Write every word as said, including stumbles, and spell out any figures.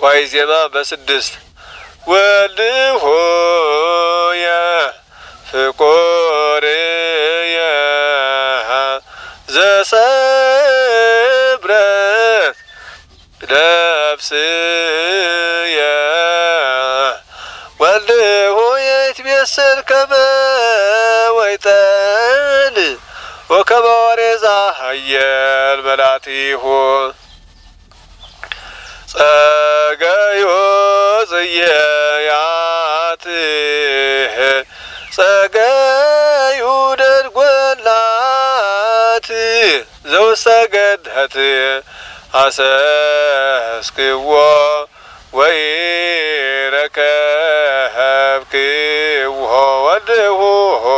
ዋይ ዜማ በስድስት ወልሆ ያ ፍቆርያ ዘሰብረት ነፍስያ ወልሆ የትቤሰር ከመ ወይጠል ወከመ ወሬዛ ሀየል መላቲሁ ጸጋዮ ጽየያት ጸጋዩ ደርጎላት ዘውሰገድሀት አሰስክዎ ወይረከብክዎ ወልድሁ